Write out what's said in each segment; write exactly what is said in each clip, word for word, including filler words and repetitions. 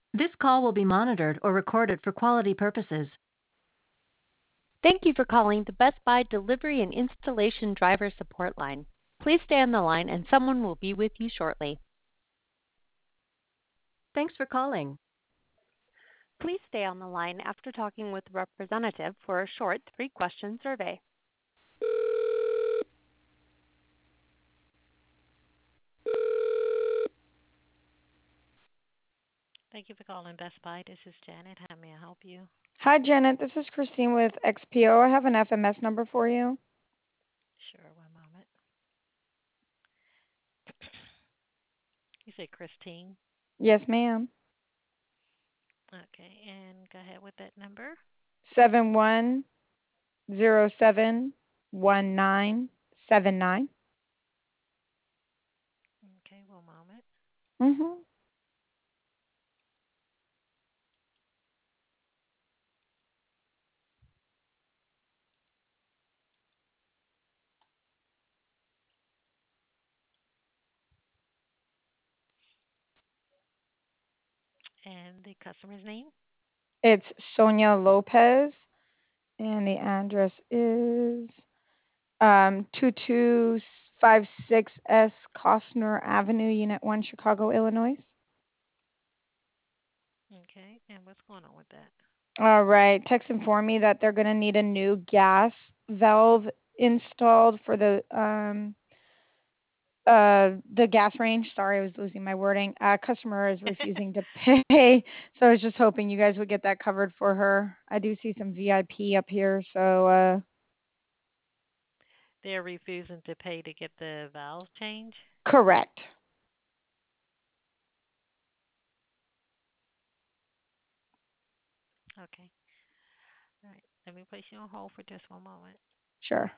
This call will be monitored or recorded for quality purposes. Thank you for calling the Best Buy Delivery and Installation Driver Support Line. Please stay on the line and someone will be with you shortly. Thanks for calling. Please stay on the line after talking with a representative for a short three-question survey. Thank you for calling Best Buy. This is Janet. How may I help you? Hi, Janet. This is Christine with X P O. I have an F M S number for you. Sure, one moment. You say Christine? Yes, ma'am. Okay, and go ahead with that number. Seven one zero seven one nine seven nine. Okay, one moment. Mhm. And the customer's name? It's Sonia Lopez, and the address is um two two five six S Costner Avenue, Unit One, Chicago, Illinois. Okay, and what's going on with that? All right. Text informed me that they're going to need a new gas valve installed for the um uh the gas range. Sorry, I was losing my wording. Uh customer is refusing to pay. So I was just hoping you guys would get that covered for her. I do see some V I P up here, so uh They're refusing to pay to get the valves changed? correct. Okay. All right. Let me place you on hold for just one moment. Sure.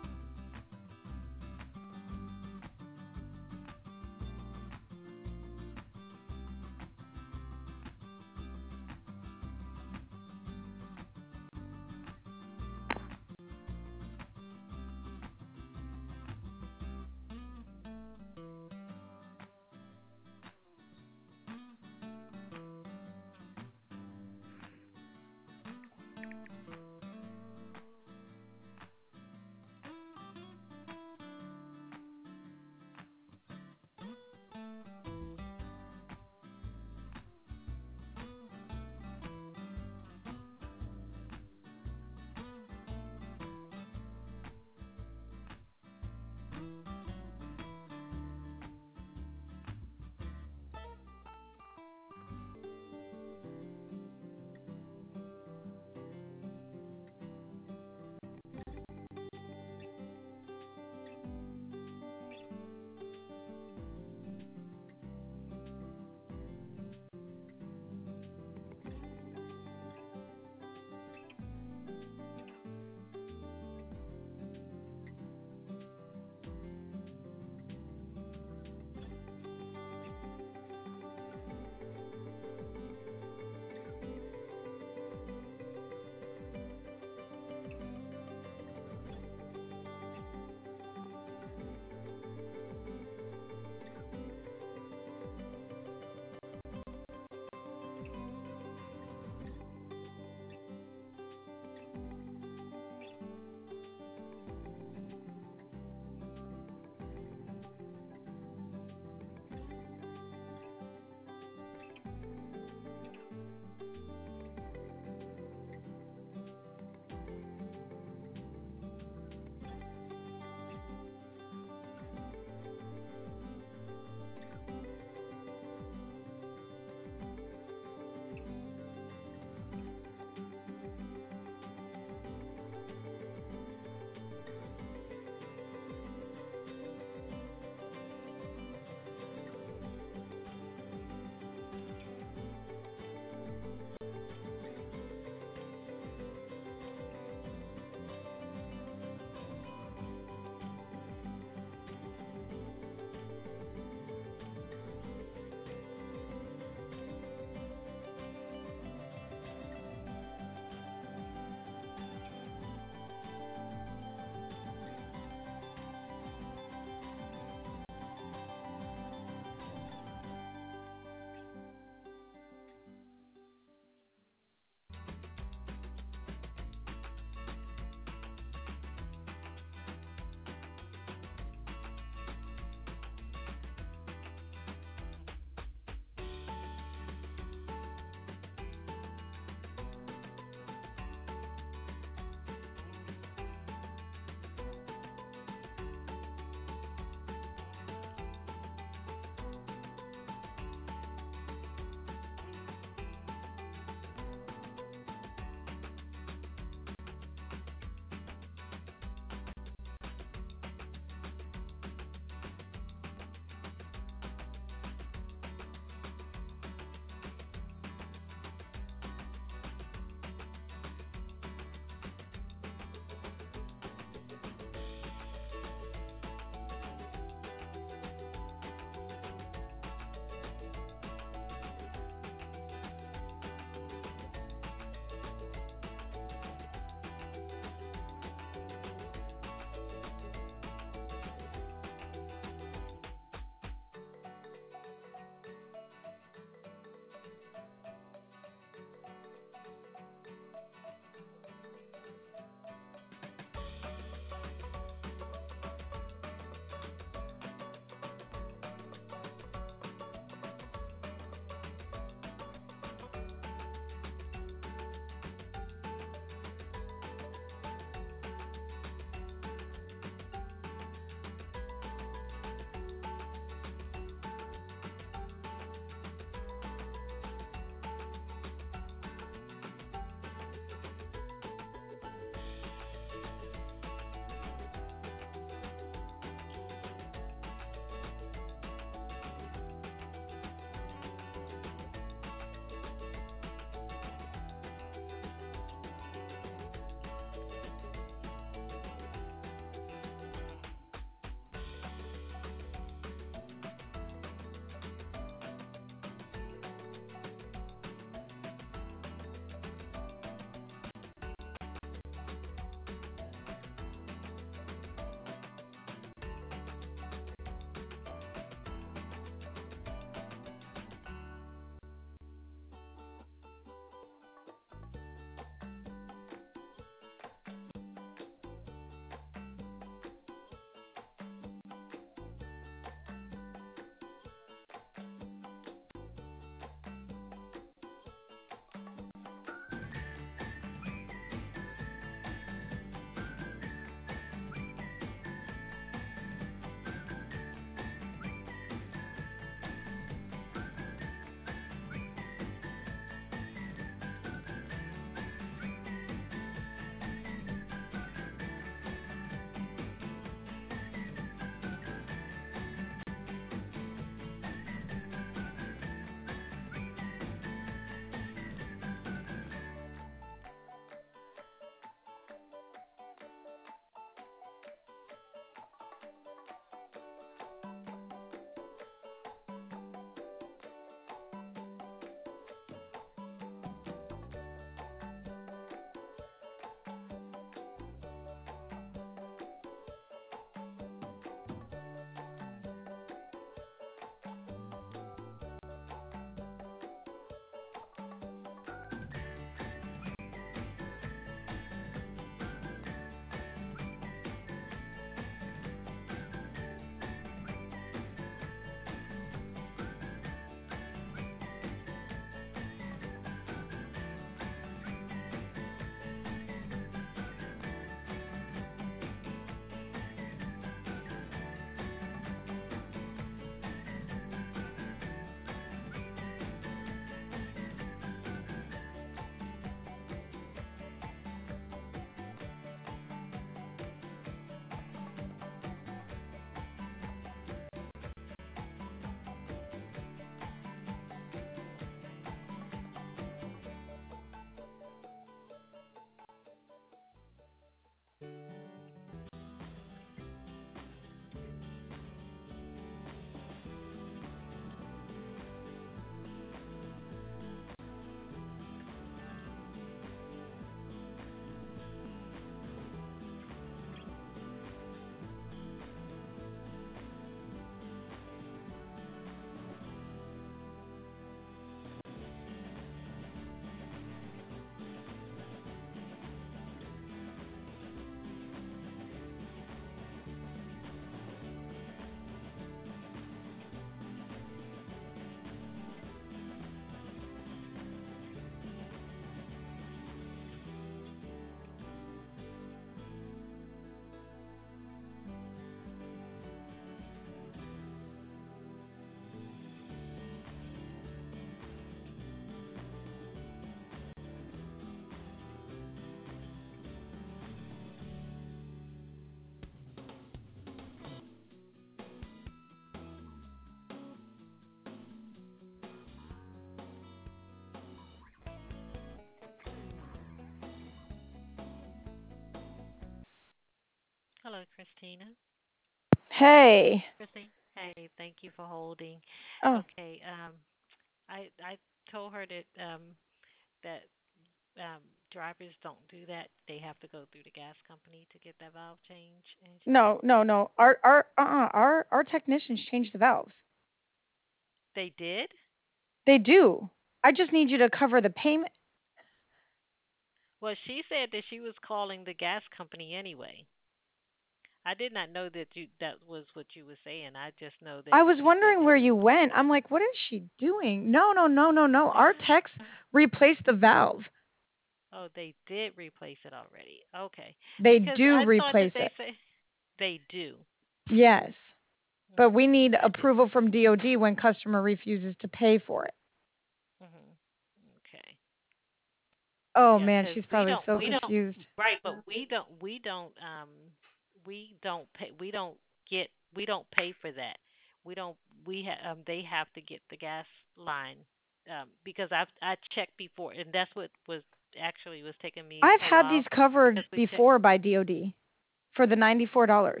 Hello, Christina. Hey. Christine. Hey, thank you for holding. Oh, Okay. Um, I I told her that um that um drivers don't do that. They have to go through the gas company to get that valve change, and she said no, no, no. Our our uh-uh, our our technicians change the valves. they did. They do. I just need you to cover the payment. Well, she said that she was calling the gas company anyway. I did not know that you that was what you were saying. I just know that I was you said wondering that where she you was went. calling. I'm like, what is she doing? No, no, no, no, no. Our techs replaced the valve. Oh, they did replace it already. Okay. They Because do I thought that replace they it. say they do. Yes. But Mhm. we need I did. approval from D O D when customer refuses to pay for it. Mhm. Okay. Oh Yeah, man, because she's we probably don't so we don't confused. right, but we don't we don't um we don't pay we don't get we don't pay for that. We don't we ha- um they have to get the gas line um because I've I checked before, and that's what was actually was taking me I've a had these while covered because we checked. before by D O D for the ninety-four dollars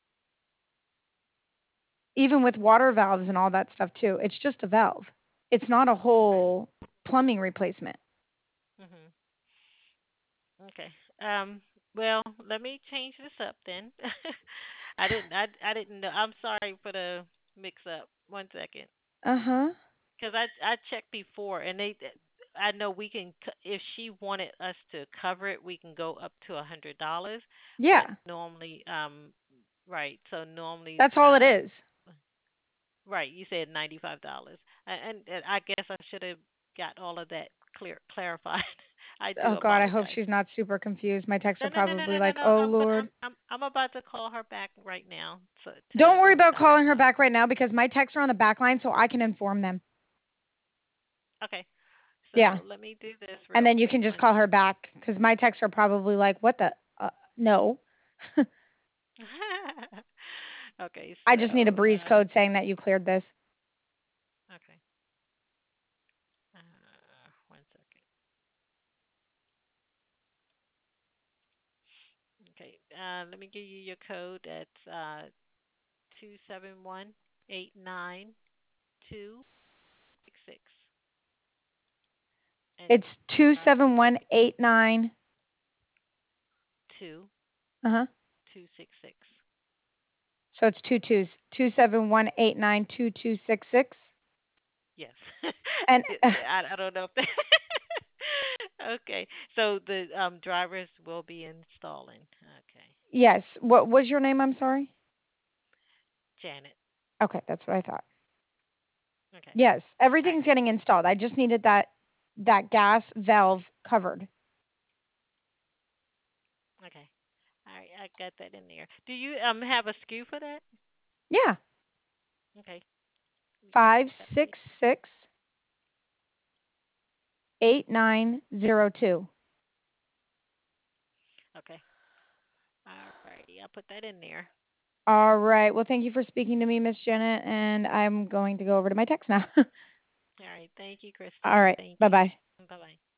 even with water valves and all that stuff too. It's just a valve. It's not a Right. whole plumbing replacement. Mhm. Okay. Um. Well, let me change this up then. I didn't. I. I didn't know. I'm sorry for the mix up. One second. Uh-huh. Because I. I checked before, and they. I know we can. c- If she wanted us to cover it, we can go up to a hundred dollars. But Yeah. normally, um, right. So normally, That's all it uh, is. right. You said ninety five dollars, and, and I guess I should have got all of that clear clarified. I do Oh God, I hope apologize. she's not super confused. My techs No, are no, no, no, probably no, no, like, no. "Oh Um, but Lord." I'm I'm I'm about to call her back right now to Don't to worry um about let her calling her know. back right now because my techs are on the back line so I can inform them. Okay. Yeah. So let me do this And real then you quick. can just One call her second. back cuz my techs are probably like, "What the uh, no." Okay. I So just need a breeze uh, code saying that you cleared this. okay. Uh, one second. Okay. Uh, let me give you your code. That's uh two seven one eight nine two six six, and It's two uh seven one eight nine. two Uh-huh. two six six. So it's two twos. two seven one eight nine two two six six. Yes. And It- uh, I I don't know if that. Okay. So the um drivers will be installing. Okay. yes, what was your name? I'm sorry. Janet. Okay, that's what I thought. Okay. Yes, All right. everything's getting installed. I just needed that that gas valve covered. Okay. All right. I got that in there. Do you um have a S K U for that? Yeah, Okay. You can five put that in. six six eight nine zero two. Okay. All righty. I'll put that in there. All right. Well, thank you for speaking to me, Miss Janet, and I'm going to go over to my text now. All right. Thank you, All Christina. right. Thank Bye you. bye. Bye bye.